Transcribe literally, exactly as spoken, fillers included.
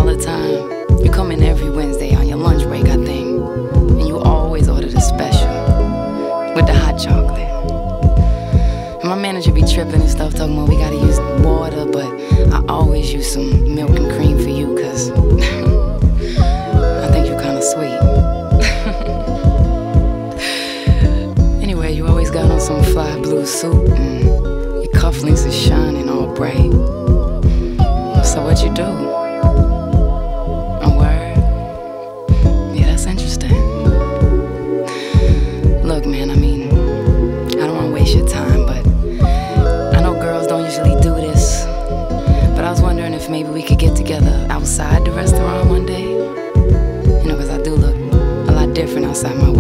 all the time. You come in every Wednesday on your lunch break, I think, and you always order the special with the hot chocolate. And my manager be tripping and stuff, talking about we gotta use water, but I always use some milk and cream for you, cause I think you're kinda sweet. Anyway, you always got on some fly blue suit, and your cufflinks is shining all bright. So what you do? A word? Yeah, that's interesting. Look, man, I mean, I don't wanna waste your time, but I know girls don't usually do this. But I was wondering if maybe we could get together outside the restaurant one day. You know, cause I do look a lot different outside my